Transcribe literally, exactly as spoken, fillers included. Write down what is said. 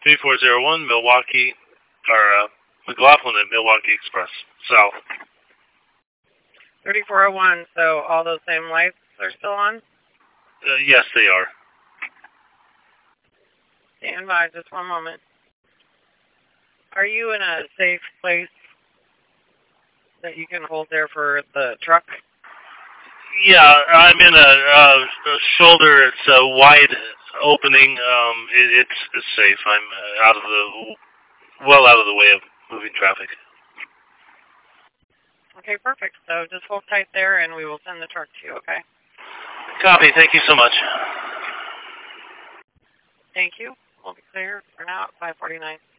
three four zero one Milwaukee, or uh, McLaughlin at Milwaukee Express, south. thirty-four oh one, so all those same lights are still on? Uh, yes, they are. Stand by just one moment. Are you in a safe place that you can hold there for the truck? Yeah, I'm in a, uh, a shoulder. It's a wide opening. Um, it, it's, it's safe. I'm uh, out of the, well out of the way of moving traffic. Okay, perfect. So just hold tight there, and we will send the truck to you, okay? Copy. Thank you so much. Thank you. We'll be clear for now at five forty-nine.